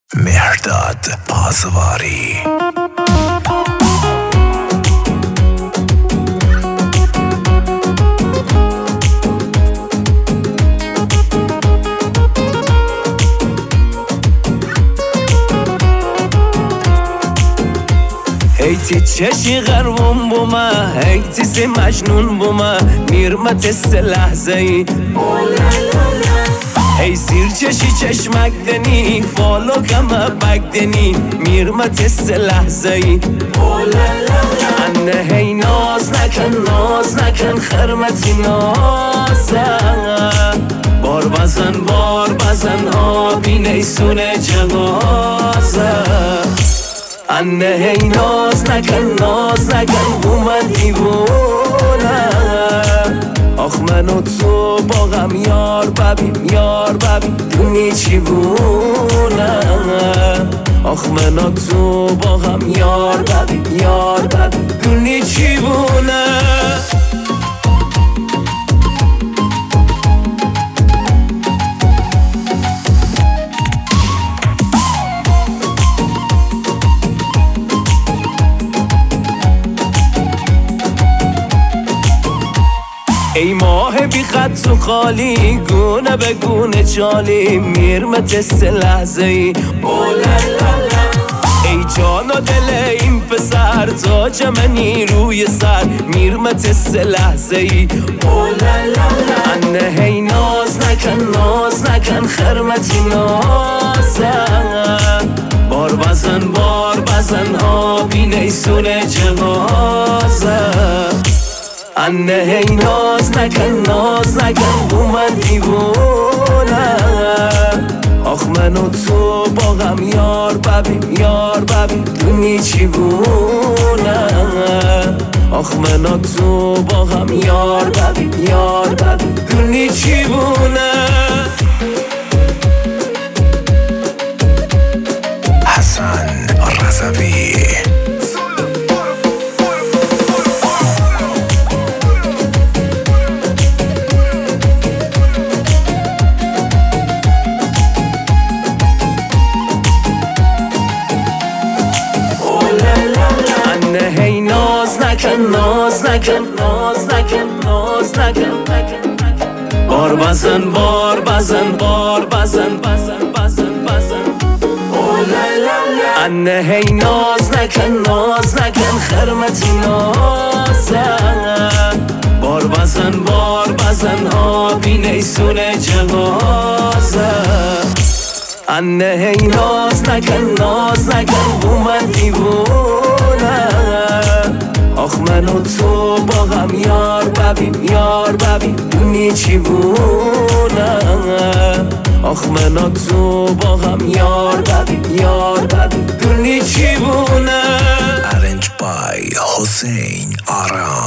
مهرداد پازواری. هیتی چشی غربون بوما، هیتی سی مجنون بوما، میرمت است لحظه ای هی زیر چشی چشمک دنی، فالو کمه بک دنی، میرمت است لحظه ای انه هی ناز نکن خرمتی نازن بار بزن آبی نیسونه جغازه انه هی ناز نکن بومن دیوونه آخ من و تو با غم یار ببین دونی چی بونه آخ من و تو با غم یار ببین دونی چی بونه ای ماه بی خط و خالی گونه به گونه چالی میرمت است لحظه ای ای جان و دل این پسر تاج منی روی سر میرمت است لحظه ای انه هی ناز نکن خرمتی نازن بار بزن آبی نیسونه جغازه انه هی ناز نکن بومن دیوونه آخ من و تو با غم یار ببین دونی چی بونه آخ من و تو با غم یار ببین دونی چی بونه حسن رضوی. هی ناز نکن بار بزن انه هی ناز نکن خرمتی نازن بار بزن آبی نیسونه جغازه انه هی ناز نکن بومن دیوونه آخ من و تو با غم یار ببین دونی چی بونه آخ من و تو با غم یار ببین دونی چی بونه Arranged by Hussein Aram.